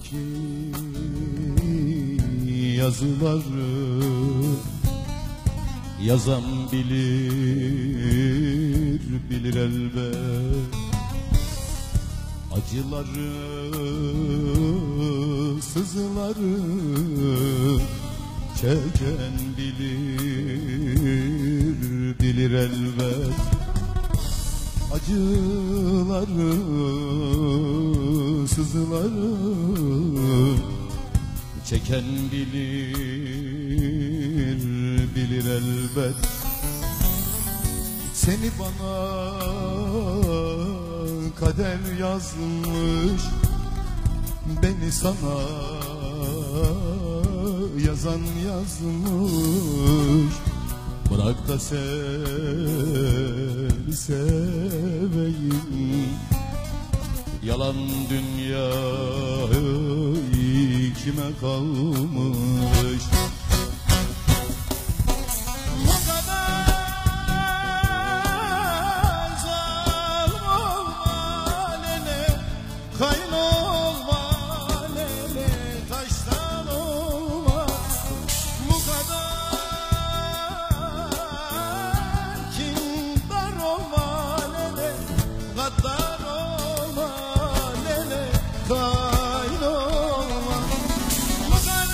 kalbimdeki yazıları yazan bilir, bilir elbet. Acıları, sızıları çeken bilir, bilir elbet. Acıları, sızıları çeken bilir, bilir elbet. Seni bana kader yazmış, beni sana yazan yazmış. Bırak da seni seveyim, yalan dünya kime kalmış? Kayın olma lele, taştan olma. Bu kadar kindar olma lele, gaddar olma lele, kayın olma. Bu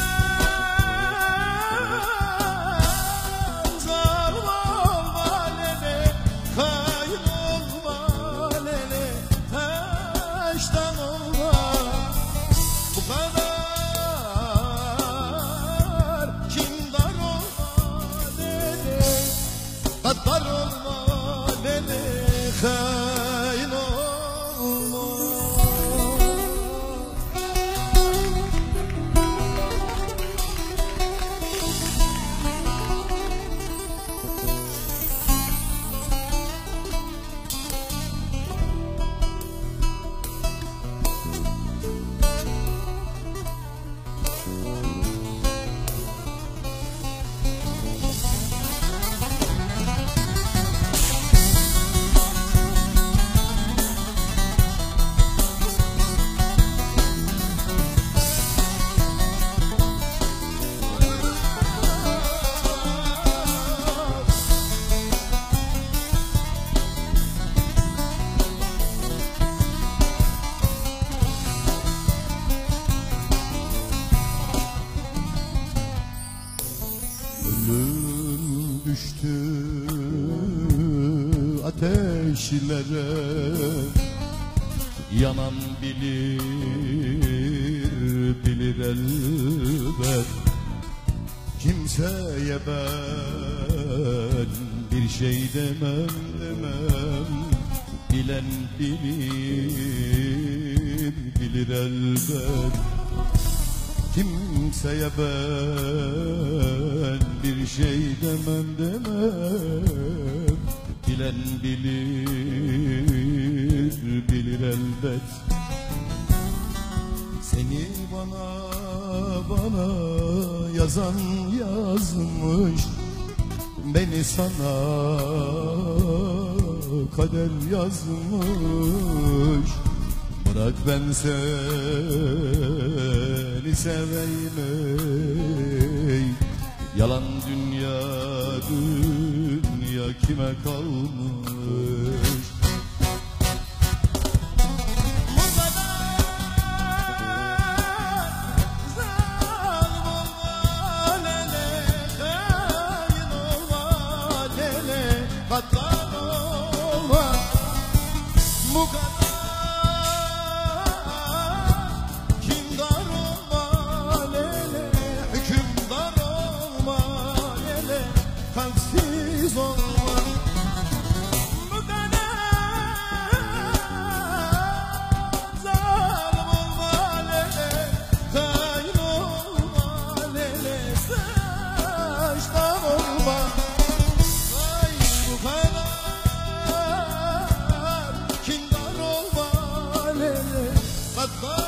kadar zalim olma lele, kayın olma lele, taştan olma. Bu kadar kindar olma lele, gaddar olma lele, hain olma. Gönlüm düştü ateşlere, yanan bilir, bilir elbet. Kimseye ben bir şey demem, demem. Bilen bilir, bilir elbet. Kimseye ben bir şey demem, demem. Bilen bilir, bilir elbet. Seni bana yazan yazmış, beni sana kader yazmış. Bırak ben seni seveyim ey, yalan dünya, dünya kime kalmış? Bu kadar zalim olma lele, hain olma lele, gaddar olma. Bu kadar kindar olma lele, hükümdar olma lele, kalpsiz olma. Bu kadar zalim olma lele, hain olma lele, taştan olma. Ay bu kadar kindar olma lele, gaddar